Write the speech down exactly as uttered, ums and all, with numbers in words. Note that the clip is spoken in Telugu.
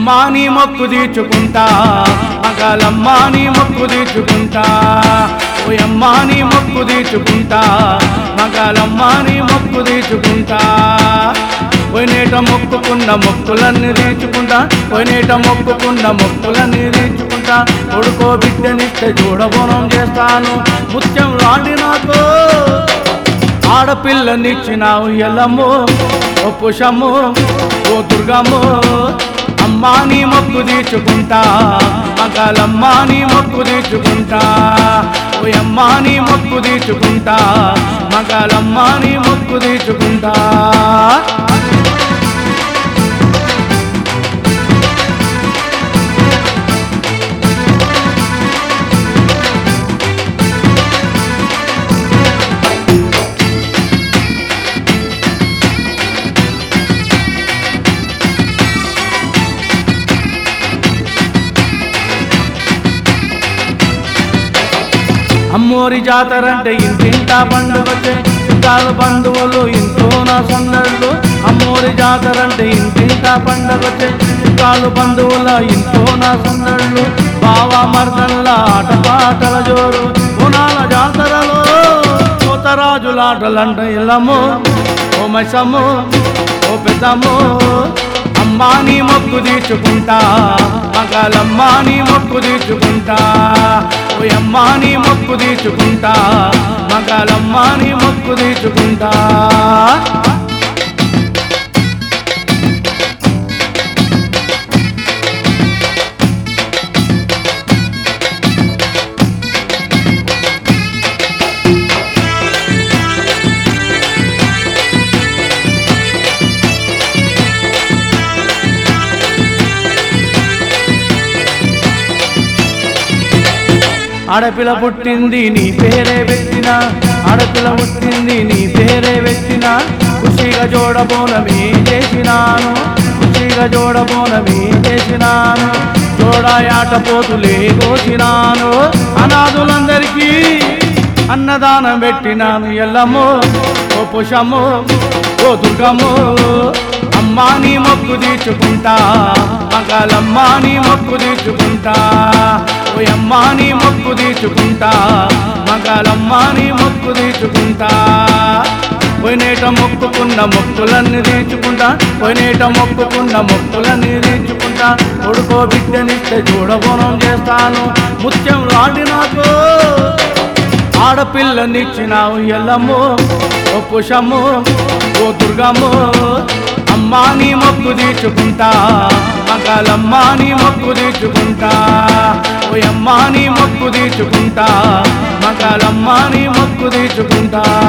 అమ్మా నీ మొక్కు తీర్చుకుంటా మగాలమ్మా నీ మొక్కు తీర్చుకుంటా ఓయమ్మా నీ మొక్కు తీర్చుకుంటా మగాలమ్మా నీ మొక్కు తీర్చుకుంటా పోయినేట మొక్కుకున్న మొక్కులన్నీ తీర్చుకుంటా పోయినేట మొక్కుకున్న మొక్కులన్నీ తీర్చుకుంటా కొడుకో బిడ్డనిస్తే చూడబోనం చేస్తాను ముత్యం లాంటి నాకు ఆడపిల్లనిచ్చినావు ఎల్లమ్మో ఓ పుషమ్మో ఓ దుర్గమ్మో అమ్మా నీ మొక్కు తీర్చుకుంటా మగాలమ్మా నీ మొక్కు తీర్చుకుంటా ఓయమ్మా నీ మొక్కు తీర్చుకుంటా మగాలమ్మా నీ మొక్కు తీర్చుకుంటా అమ్మోరి జాతరంటే ఇంటింటా పండుగొచ్చే చుట్టాలు బంధువులు ఇంట్లో నా సందళ్ళు అమ్మోరి జాతరంటే ఇంటింటా పండుగొచ్చే చుట్టాలు బంధువుల ఇంట్లో నా సందళ్ళు బావ మర్దల్ల ఆటపాటల జోరు గుణాల జాతరలో కోతరాజులాటలంట ఇల్లమ్మో ఓ మైసమ్మో ఓ పెద్దమ్మో అమ్మా నీ మొక్కు తీర్చుకుంటా మగాలమ్మా నీ మొక్కు తీర్చుకుంటా ఓయమ్మా నీ మొక్కు తీర్చుకుంటా మగాలమ్మా నీ మొక్కు తీర్చుకుంటా ఆడపిల్ల పుట్టింది నీ పేరే పెట్టినా ఆడపిల్ల పుట్టింది నీ పేరే పెట్టినా ఖుషిగా జోడబోనమే చేసినాను ఖుషిగా జోడబోనమే చేసినాను జోడాయాట పోతులే కోసినాను అనాథులందరికీ అన్నదానం పెట్టినాను ఎల్లమ్మో ఓ పుషమ్మో ఓ దుర్గమ్మో అమ్మా నీ మొక్కు తీర్చుకుంటా మగాలమ్మా నీ మొక్కు తీర్చుకుంటా ఓయమ్మా నీ మొక్కు తీర్చుకుంటా మగాలమ్మా నీ మొక్కు తీర్చుకుంటా పోయినేట మొక్కుకున్న మొక్కులన్నీ తీర్చుకుంటా పోయినేట మొక్కుకున్న మొక్కులన్నీ తీర్చుకుంటా కొడుకో బిడ్డనిస్తే చూడబోనం చేస్తాను ముత్యం లాంటి నాకు ఆడపిల్లనిచ్చినావు ఎల్లమ్మో ఓ పుషమ్మో ఓ దుర్గమ్మో అమ్మా నీ మొక్కు తీర్చుకుంటా మగాలమ్మా నీ మొక్కు తీర్చుకుంటా ఓయమ్మా నీ మొక్కు తీర్చుకుంటా మగాలమ్మా నీ మొక్కు తీర్చుకుంటా